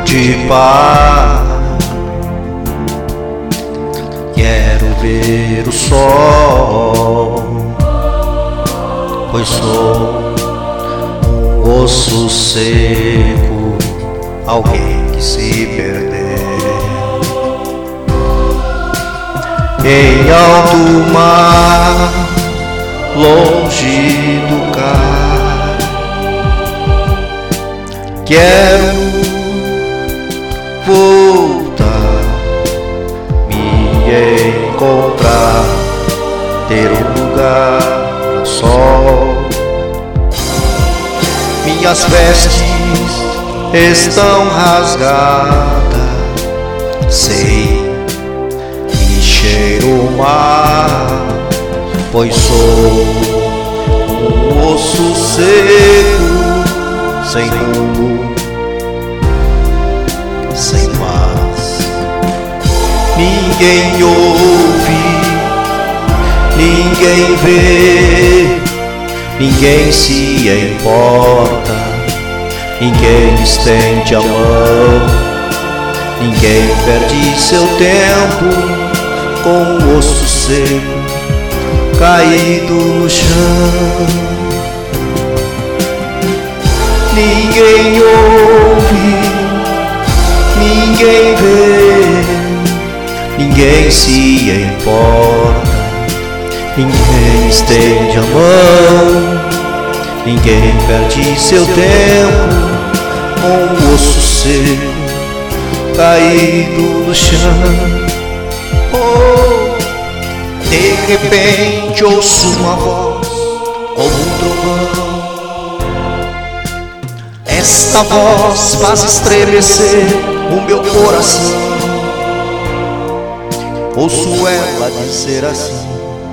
de paz. Quero ver o sol, pois sou osso seco, alguém que se perdeu em alto mar, longe do cais. Quero voltar, me encontrar, ter um lugar ao sol. Minhas vestes estão rasgadas, sei que cheiro o mar, pois sou um osso seco, sem rumo, sem paz. Ninguém ouve, ninguém vê, ninguém se importa, ninguém estende a mão, ninguém perde seu tempo com o osso seco caído no chão. Ninguém ouve, ninguém vê, ninguém se importa, ninguém estende a mão, ninguém perde seu tempo com o osso seco caído no chão. Oh, de repente ouço uma voz como um trovão. Esta voz faz estremecer o meu coração. Ouço ela dizer assim: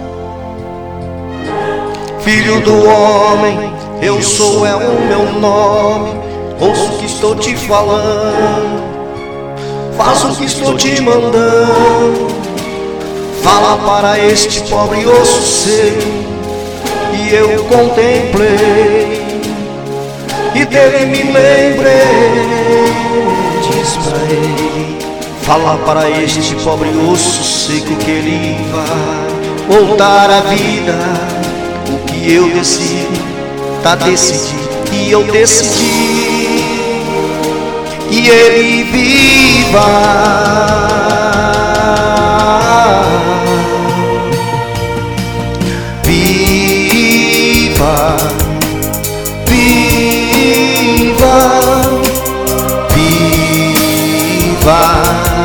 Filho do homem, eu sou, é o meu nome. Ouço o que estou te falando, faço o que estou te mandando. Fala para este pobre osso seco que eu contemplei e dele me lembrei. Diz pra ele, fala para este pobre osso seco que ele vai voltar à vida. O que eu decido, tá decidido, e eu decidi que ele viva. Viva, viva, viva.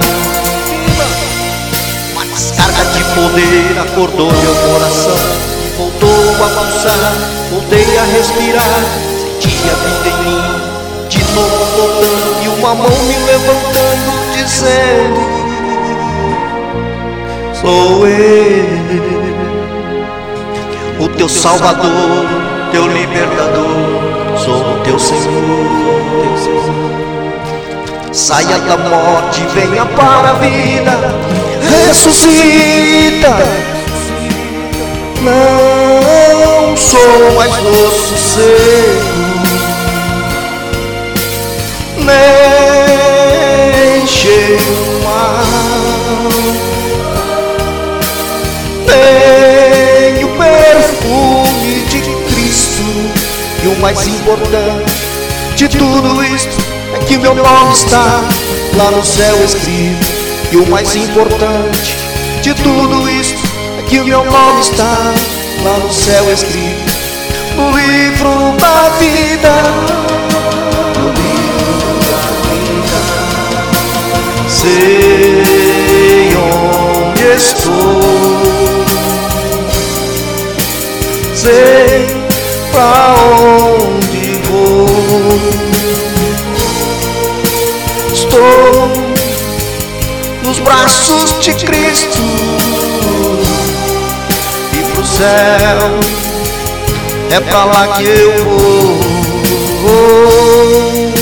Uma descarga de poder acordou meu coração, voltou a pulsar, voltei a respirar, senti a vida em mim, de novo voltando, e uma mão me levantando, dizendo: sou eu, o teu Salvador, teu Libertador, sou o teu Senhor. Saia da morte, venha para a vida, ressuscita. Não sou mais osso seco, nem cheiro mal, tenho perfume de Cristo. E o mais importante de tudo isto é que meu nome está lá no céu escrito. E o mais importante de tudo isto é que o meu nome está lá no céu escrito, no livro da vida, no livro da vida. Sei onde estou, sei pra onde vou. Estou nos braços de Cristo e pro céu é pra lá que eu vou.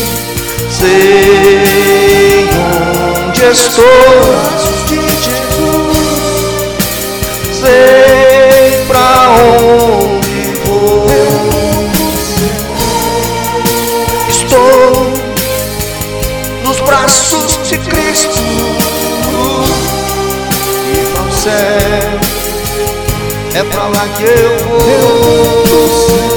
Sei onde estou, de Jesus, sei pra onde vou. Estou nos braços é pra lá que eu vou.